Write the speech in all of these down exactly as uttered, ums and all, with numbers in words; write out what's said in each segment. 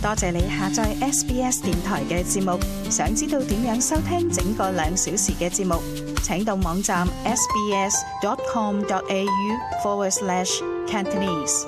多謝你下載 S B S 電台嘅節目。想知道點樣收聽整個兩小時嘅節目，請到網站 sbs.com.au forward slash Cantonese。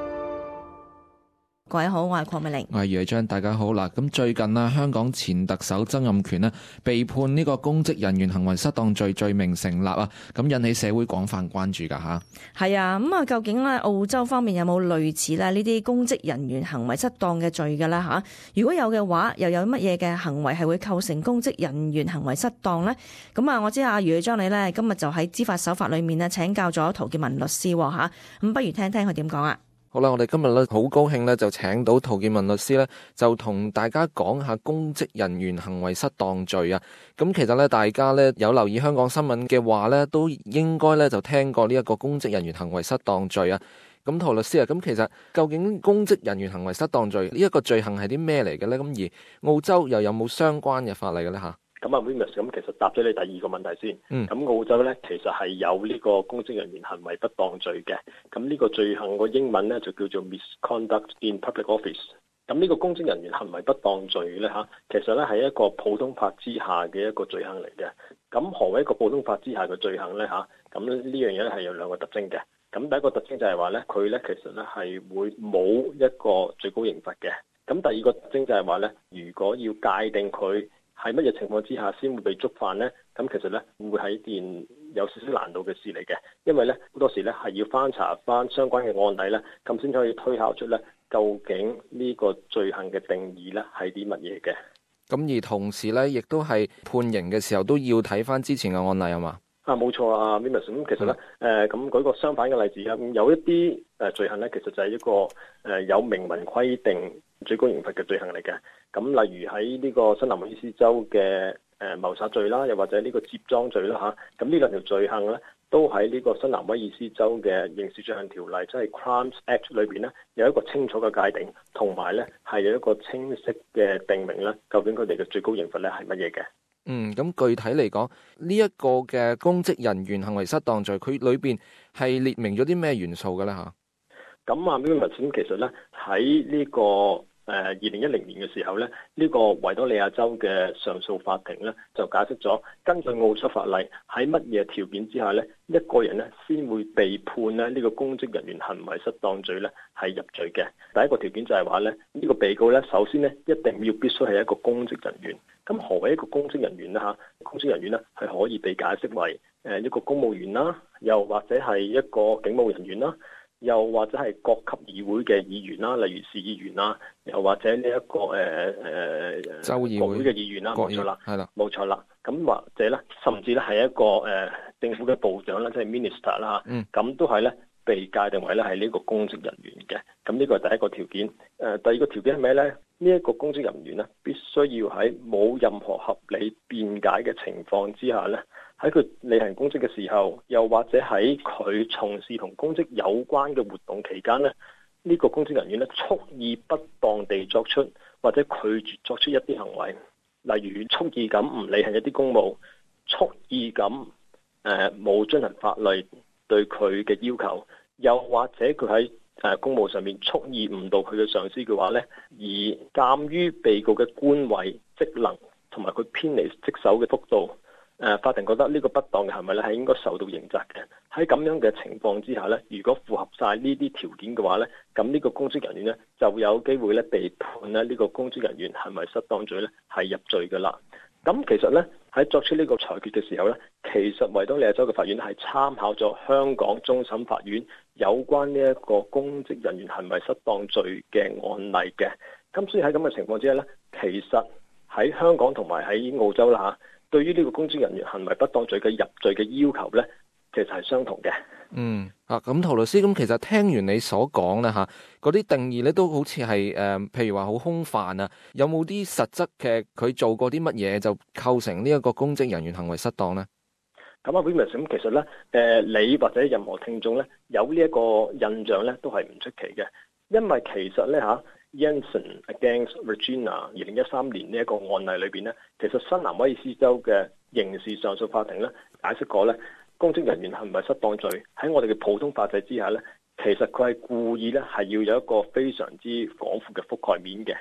各位好，我係鄺美玲， 我係余偉章，大家好啦。咁最近啊，香港前特首曾蔭權呢被判呢個公職人員行為失當罪罪名成立啊，咁引起社會廣泛關注噶吓。 係啊，咁啊，究竟咧澳洲方面有冇類似咧呢啲公職人員行為失當嘅罪噶啦吓？如果有嘅話，又有乜嘢嘅行為係會構成公職人員行為失當呢？咁啊，我知阿余偉章你呢今日就喺知法守法裏面呢請教咗陶建文律師吓，咁不如聽聽佢點講啊？ 好啦，我哋今日咧好高興咧，就請到陶建文律師咧，就同大家講下公職人員行為失當罪啊。咁其實咧，大家咧有留意香港新聞嘅話咧，都應該咧就聽過呢一個公職人員行為失當罪啊。咁陶律師啊，咁其實究竟公職人員行為失當罪呢一個罪行係啲咩嚟嘅咧？咁而澳洲又有冇相關嘅法例嘅咧吓？ 咁啊 William 咁其實答咗你第二個問題先。咁、嗯、澳洲咧其實係有呢個公職人員行為不當罪嘅。咁呢個罪行個英文咧就叫做 misconduct in public office。咁呢個公職人員行為不當罪咧嚇，其實咧係一個普通法之下嘅一個罪行嚟嘅。咁何謂一個普通法之下嘅罪行咧嚇？咁呢樣嘢咧係有兩個特徵嘅。咁第一個特徵就係話咧，佢咧其實咧係會冇一個最高刑罰嘅。咁第二個特徵就係話咧，如果要界定佢喺乜嘢情況之下先會被觸犯呢？咁其實呢會係一件有少少難度嘅事嚟嘅，因為呢好多時呢係要翻查翻相關嘅案例呢，咁先可以推敲出呢究竟呢個罪行嘅定義呢係啲乜嘢嘅。 咁而同時呢，亦都係判刑嘅時候都要睇翻之前嘅案例啊嘛。 啊，冇錯啊 Mimus 咁其實呢，誒、嗯，咁、呃、舉個相反嘅例子啊，有一啲誒罪行呢，其實就係一個誒、呃、有明文規定最高刑罰嘅罪行嚟嘅。咁例如喺呢個新南威爾斯州嘅誒謀殺罪啦，又或者呢個接贓罪啦嚇，咁呢兩條罪行咧，都喺呢個新南威爾斯州嘅刑事罪行條例，即係 Crimes Act 裏邊咧，有一個清楚嘅界定，同埋咧係有一個清晰嘅定明咧，究竟佢哋嘅最高刑罰咧係乜嘢嘅？ 嗯，咁具體嚟講，呢、這、一個嘅公職人員行為失當罪，佢裏邊係列明咗啲咩元素嘅咧嚇？ 咁啊 William 其實咧喺呢、這個誒二零一零年嘅時候咧，呢、這個維多利亞州嘅上訴法庭咧就解釋咗，根據澳洲法例喺乜嘢條件之下咧，一個人咧先會被判咧呢個公職人員行為失當罪咧係入罪嘅。第一個條件就係話咧，呢、這個被告咧首先咧一定要必須係一個公職人員。咁何謂一個公職人員呢？嚇，公職人員咧係可以被解釋為誒一個公務員啦，又或者係一個警務人員啦，又或者係各級議會嘅議員啦，例如市議員啦，又或者呢、這、一個誒誒州議會嘅議員啦，冇錯啦， 係啦， 冇錯啦。咁或者咧，甚至咧係一個誒、呃、政府嘅部長啦，即係 minister 啦，咁、嗯、都係咧被界定為咧係呢個公職人員嘅。咁呢個係第一個條件。誒、呃，第二個條件係咩咧？呢、這、一個公職人員咧，必須要喺冇任何合理辯解嘅情況之下咧，喺佢履行公職嘅時候，又或者喺佢從事同公職有關嘅活動期間咧，呢、這個公職人員咧蓄意不當地作出或者拒絕作出一啲行為，例如蓄意咁唔履行一啲公務，蓄意咁誒冇遵行法律對佢嘅要求，又或者佢喺誒公務上面蓄意誤導佢嘅上司嘅話咧，而鑑於被告嘅官位職能同埋佢偏離職守嘅幅度，誒法庭覺得呢個不當嘅行為咧係應該受到刑責嘅。喺咁樣嘅情況之下咧，如果符合晒呢啲條件嘅話咧，咁呢個公職人員咧就有機會咧被判咧呢個公職人員行為失當罪咧係入罪㗎啦。咁其實咧喺作出呢個裁決嘅時候咧，其實維多利亞州嘅法院係參考咗香港終審法院有關呢一個公職人員行為失當罪嘅案例嘅。咁所以喺咁嘅情況之下咧，其實喺香港同埋喺澳洲啦嚇，對於呢個公職人員行為不當罪嘅入罪嘅要求咧，其實係相同嘅。 嗯啊，咁陶律師，咁其實聽完你所講咧嚇，嗰啲定義咧都好似係誒，譬如話好空泛啊，有冇啲實質嘅佢做過啲乜嘢就構成呢一個公職人員行為失當咧？ 咁啊 William 咁其實咧，誒、呃、你或者任何聽眾咧有呢一個印象咧，都係唔出奇嘅，因為其實咧嚇 Yanson against Regina 二零一三年呢一個案例裏邊咧，其實新南威爾斯州嘅刑事上訴法庭咧解釋過咧，公職人員行為失當罪喺我哋嘅普通法制之下咧，其實佢係故意咧係要有一個非常之廣闊嘅覆蓋面嘅。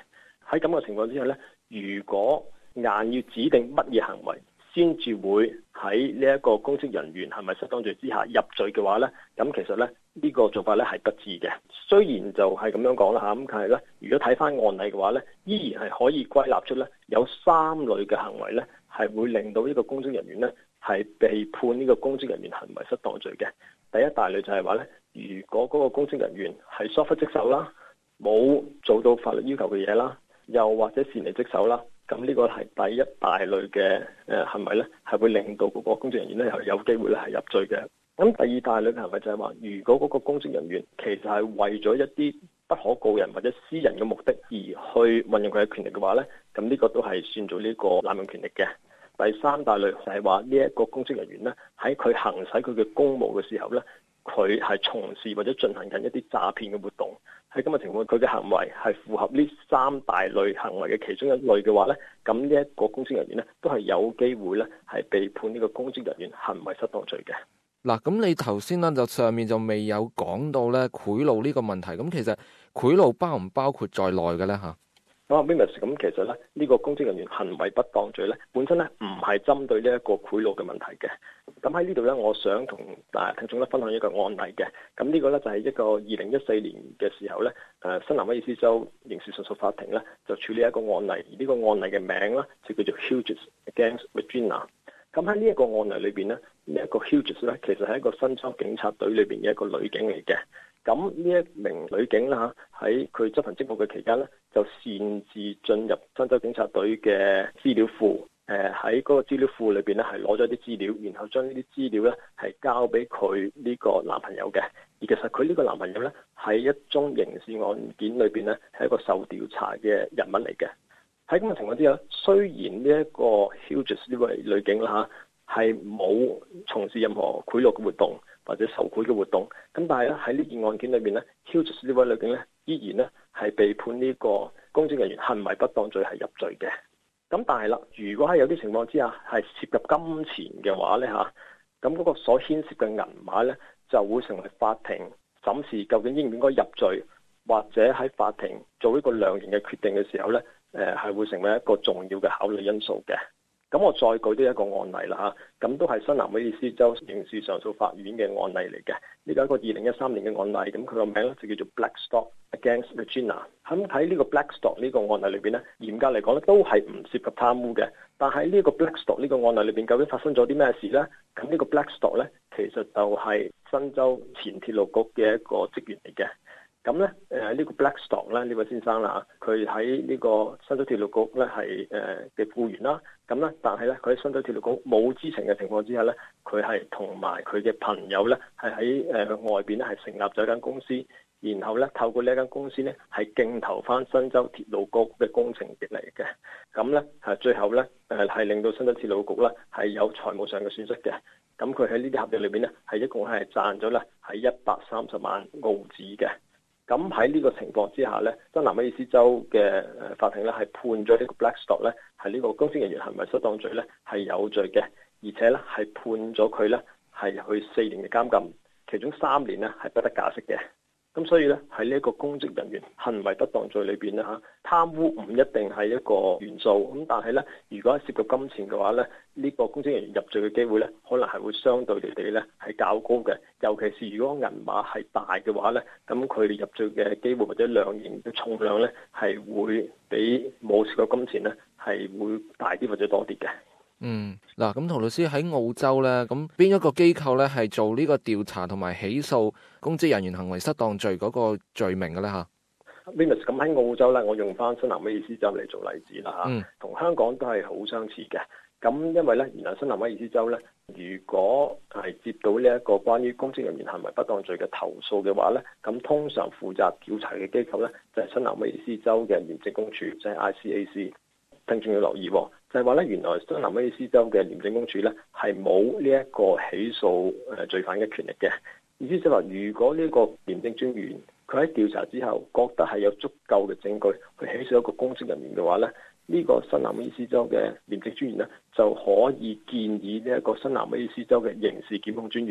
喺咁嘅情況之下咧，如果硬要指定乜嘢行為先至會喺呢一個公職人員係咪失當罪之下入罪嘅話咧，咁其實咧呢個做法咧係不智嘅。雖然就係咁樣講啦嚇，咁但係咧，如果睇翻案例嘅話咧，依然係可以歸納出咧有三類嘅行為咧係會令到呢個公職人員咧係被判呢個公職人員行為失當罪嘅。第一大類就係話咧，如果嗰個公職人員係疏忽職守啦，冇做到法律要求嘅嘢啦，又或者擅離職守啦。咁呢個係第一大類嘅誒行為咧，係會令到嗰個公職人員咧係有機會咧係入罪嘅。咁第二大類嘅行為就係話，如果嗰個公職人員其實係為咗一啲不可告人或者私人嘅目的而去運用佢嘅權力嘅話咧，咁呢個都係算做呢個濫用權力嘅。第三大類就係話呢一個公職人員咧喺佢行使佢嘅公務嘅時候咧，佢係從事或者進行緊一啲詐騙嘅活動。喺咁嘅情況，佢嘅行為係符合呢三大類行為嘅其中一類嘅話咧，咁呢一個公職人員咧都係有機會咧係被判呢個公職人員行為失當罪嘅。 嗱，咁你頭先咧就上面就未有講到咧賄賂呢個問題，咁其實賄賂包唔包括在內嘅咧嚇？ 咁啊 Mimus 咁其實咧呢、呢個公職人員行為不當罪咧本身咧唔係針對呢一個賄賂嘅問題嘅。咁喺呢度咧，我想同大家聽眾咧分享一個案例嘅。咁呢個咧就係一個二零一四年嘅時候咧，誒新南威爾斯州刑事上訴法庭咧就處理一個案例，而呢個案例嘅名咧就叫做 Hughes against Regina。咁喺呢一個案例裏邊咧，呢、呢、一個 Hughes 咧其實係一個新州警察隊裏邊嘅一個女警嚟嘅。咁呢一名女警啦嚇，喺佢執行職務嘅期間咧，就擅自進入新州警察隊嘅資料庫，誒喺嗰個資料庫裏邊咧係攞咗啲資料，然後將呢啲資料咧係交俾佢呢個男朋友嘅。而其實佢呢個男朋友咧喺一宗刑事案件裏邊咧係一個受調查嘅人物嚟嘅。喺咁嘅情況之下，雖然呢一個 Hughes 呢位女警啦嚇係冇從事任何賄賂嘅活動或者受賄嘅活動，咁但係咧喺呢件案件裏邊咧 Hughes 呢位女警咧依然咧係被判呢個公職人員行為不當罪係入罪嘅。咁但係啦，如果喺有啲情況之下係涉及金錢嘅話咧嚇，咁嗰個所牽涉嘅銀碼咧就會成為法庭審視究竟應唔應該入罪，或者喺法庭做一個量刑嘅決定嘅時候咧，誒係會成為一個重要嘅考慮因素嘅。咁我再舉多一個案例啦嚇，咁都係新南威爾斯州刑事上訴法院嘅案例嚟嘅。呢個係一個二零一三年嘅案例，咁佢個名咧就叫做 Blackstock against Regina。咁喺呢個 Blackstock 呢個案例裏邊咧，嚴格嚟講咧都係唔涉及貪污嘅。但係呢個 Blackstock 呢個案例裏邊究竟發生咗啲咩事咧？咁呢個 Blackstock 咧其實就係新州前鐵路局嘅一個職員嚟嘅。咁咧，誒呢個 Blackstock 咧呢位先生啦，佢喺呢個新州鐵路局咧係誒嘅僱員啦。咁咧，但係咧佢喺新州鐵路局冇知情嘅情況之下咧，佢係同埋佢嘅朋友咧係喺誒外邊咧係成立咗一間公司，然後咧透過呢一間公司咧係競投翻新州鐵路局嘅工程業嚟嘅。咁咧係最後咧誒係令到新州鐵路局咧係有財務上嘅損失嘅。咁佢喺呢啲合約裏邊咧係一共係賺咗咧係一百三十萬澳紙嘅。咁喺呢個情況之下咧，新南威爾斯州嘅誒法庭咧係判咗呢個 Blackstock 咧係呢個公職人員行為失當罪咧係有罪嘅，而且咧係判咗佢咧係去四年嘅監禁，其中三年咧係不得假釋嘅。咁所以咧喺呢一個公職人員行為不當罪裏邊咧嚇，貪污唔一定係一個元素，咁但係咧如果係涉及金錢嘅話咧，呢個公職人員入罪嘅機會咧，可能係會相對地地咧係較高嘅。尤其是如果銀碼係大嘅話咧，咁佢哋入罪嘅機會或者量刑嘅重量咧係會比冇涉及金錢咧係會大啲或者多啲嘅。 嗯，嗱，咁陶律師喺澳洲咧，咁邊一個機構咧係做呢個調查同埋起訴公職人員行為失當罪嗰個罪名嘅咧嚇？ Venus 咁喺澳洲咧，我用翻新南威爾斯州嚟做例子啦嚇，同、嗯、香港都係好相似嘅。咁因為咧，原來新南威爾斯州咧，如果係接到呢一個關於公職人員行為不當罪嘅投訴嘅話咧，咁通常負責調查嘅機構咧就係、是、新南威爾斯州嘅廉政公署，即、就、係、是、I C A C。聽眾要留意，就係話咧，原來新南威爾斯州嘅廉政公署咧係冇呢一個起訴誒罪犯嘅權力嘅。意思就係話，如果呢個廉政專員佢喺調查之後覺得係有足夠嘅證據去起訴一個公職人員嘅話咧，呢、這個新南威爾斯州嘅廉政專員咧就可以建議呢一個新南威爾斯州嘅刑事檢控專員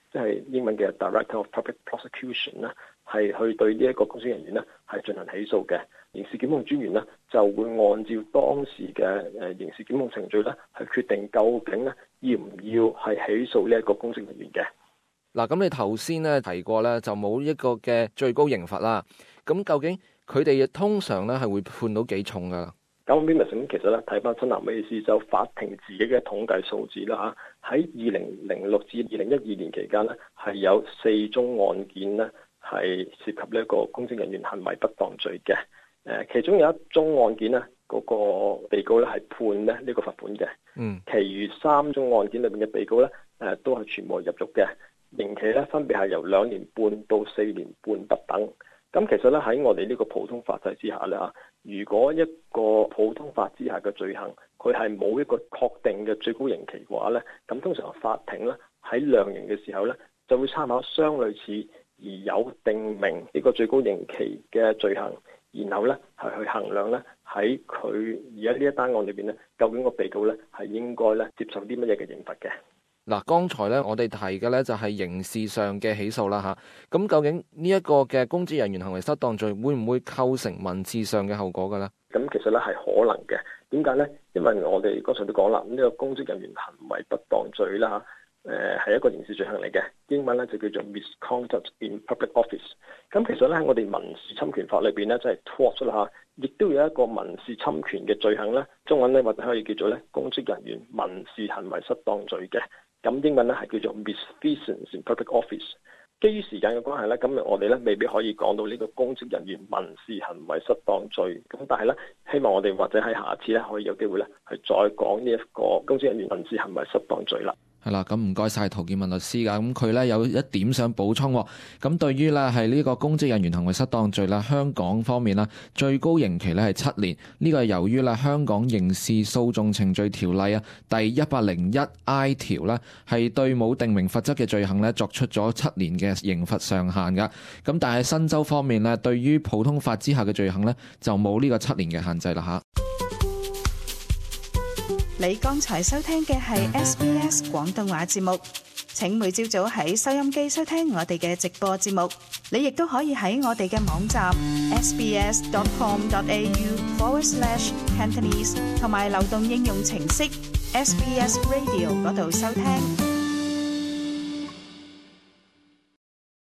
即係英文嘅 Director of Public Prosecution 咧，係去對呢一個公職人員咧係進行起訴嘅。刑事檢控專員咧就會按照當時嘅誒刑事檢控程序咧，係決定究竟咧要唔要係起訴呢一個公職人員嘅。 嗱，咁你頭先咧提過咧，就冇一個嘅最高刑罰啦。咁究竟佢哋通常咧係會判到幾重噶？ 咁 Mimus 咁其實咧睇翻新南威爾斯州法庭自己嘅統計數字啦嚇，喺二零零六至二零一二年期間咧係有四宗案件咧係涉及呢一個公職人員行為不當罪嘅。誒，其中有一宗案件咧，嗰個被告咧係判咧呢個罰款嘅。嗯，其餘三宗案件裏邊嘅被告咧誒都係全部入獄嘅。刑期咧分別係由兩年半到四年半不等。咁其實咧喺我哋呢個普通法制之下咧嚇，如果一個普通法之下嘅罪行，佢係冇一個確定嘅最高刑期嘅話咧，咁通常法庭咧喺量刑嘅時候咧，就會參考相類似而有定明呢個最高刑期嘅罪行，然後咧係去衡量咧喺佢而家呢一單案裏邊咧，究竟個被告咧係應該咧接受啲乜嘢嘅刑罰嘅。 嗱，剛才咧我哋提嘅咧就係刑事上嘅起訴啦嚇，咁究竟呢一個嘅公職人員行為失當罪會唔會構成民事上嘅後果嘅咧？ 咁其實咧係可能嘅，點解咧？因為我哋剛才都講啦，呢個公職人員行為不當罪啦嚇，誒係一個刑事罪行嚟嘅，英文咧就叫做 misconduct in public office。咁其實咧喺我哋民事侵權法裏邊咧，即係 tort 啦嚇，亦都有一個民事侵權嘅罪行咧，中文咧或者可以叫做咧公職人員民事行為失當罪嘅。咁英文咧係叫做 misfeasance in public office。基於時間嘅關係咧，今日我哋咧未必可以講到呢個公職人員民事行為失當罪。咁但係咧，希望我哋或者喺下次咧可以有機會咧係再講呢一個公職人員民事行為失當罪啦。 係啦，咁唔該晒陶建文律師噶，咁佢咧有一點想補充，咁對於咧係呢個公職人員行為失當罪啦，香港方面啦，最高刑期咧係七年，呢個係由於咧香港刑事訴訟程序條例啊第一百零一 I 條咧係對冇定明罰則嘅罪行咧作出咗七年嘅刑罰上限噶，咁但係新州方面咧對於普通法之下嘅罪行咧就冇呢個七年嘅限制啦吓。 你剛才收聽嘅係 S B S 廣東話節目，請每朝早喺收音機收聽我哋嘅直播節目。你亦都可以喺我哋嘅網站 sbs.com.au forward slash Cantonese 同埋流動應用程式 S B S Radio 嗰度收聽。